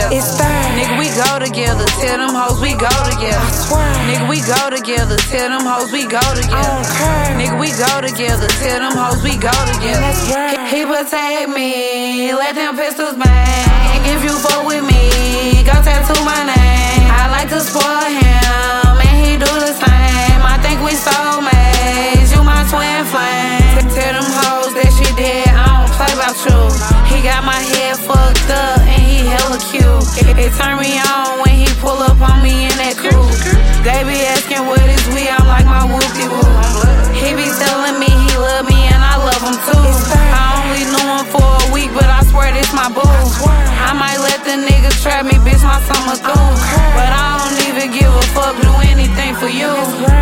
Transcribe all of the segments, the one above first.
together. It's third. Nigga, we go together. Tell them hoes we go together. I swear. Nigga, we go together. Tell them hoes we go I together. don't care. Nigga, we go together. Tell them hoes we go together. That's right. He protect me. Let them pistols bang. If you fuck with me, go tattoo my name. I like to spoil him, and he do the same. I think we soulmates. You my twin flame. Tell them hoes that she dead. I don't play about you. He got my head fucked up, and he hella cute. It turn me on when he pull up on me in that coupe. They be asking what is we, I'm like my whoopie-whoop. He be telling me he love me and I love him too. I only knew him for a week, but I swear this my boo. I might let the nigga trap me, bitch, my summer through. But I don't even give a fuck, do anything for you.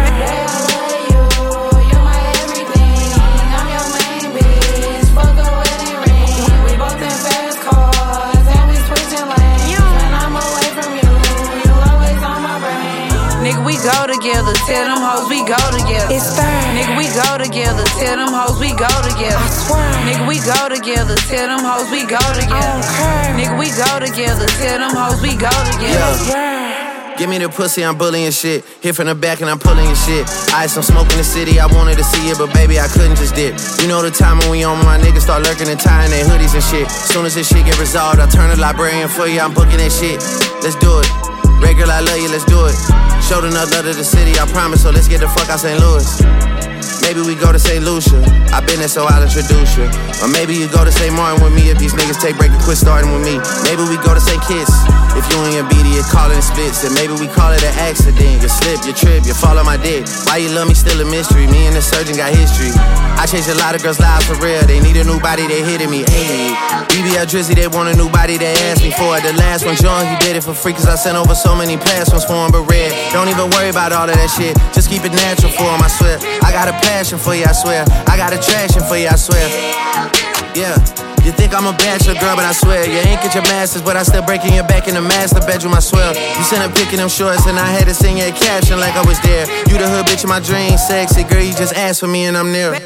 Nigga, we go together, tell them hoes we go together. It's third. Nigga, we go together, tell them hoes we go together. I swear. Nigga, we go together, tell them hoes we go I together. don't care. Nigga, we go together, tell them hoes we go together. That's right. Give me the pussy, I'm bullying shit. Hit from the back and I'm pulling your shit. Ice, I'm smoking the city, I wanted to see it, but baby, I couldn't just dip. You know the time when we on, my niggas start lurking and tying their hoodies and shit. Soon as this shit get resolved, I turn the librarian for you, I'm booking that shit. Let's do it. Regular, I love you, let's do it. Showed enough love to the city, I promise, so let's get the fuck out St. Louis. Maybe we go to St. Lucia, I been there so I'll introduce you. Or maybe you go to St. Martin with me if these niggas take break and quit starting with me. Maybe we go to St. Kitts, if you and your BD are calling it splits. And maybe we call it an accident, you slip, you trip, you fall on my dick. Why you love me still a mystery, me and the surgeon got history. I changed a lot of girls' lives for real, they need a new body, they hitting me, ayy. BBL Drizzy, they want a new body, they asked me for it. The last one, John, he did it for free, cause I sent over so many past ones for him, but red. Don't even worry about all of that shit, just keep it natural for him, I swear. I got a passion for you, I swear. I got attraction for you, I swear. Yeah. You think I'm a bachelor girl, but I swear you ain't get your masters, but I still breaking your back in the master bedroom, I swear. You sent a pic in them shorts and I had to sing your caption like I was there. You the hood bitch in my dreams, sexy girl, you just asked for me and I'm near.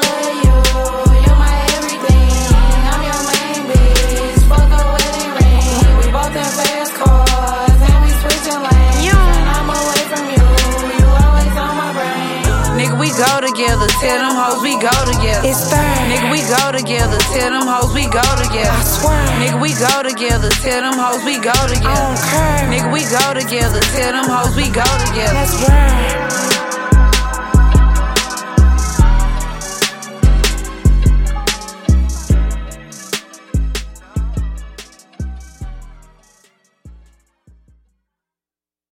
We go together, tell them hoes we go together. It's third. Nigga, we go together, tell them hoes we go together. I swear. Nigga, we go together, tell them hoes we go together. I don't care. Nigga, we go together, tell them hoes we go together. That's right.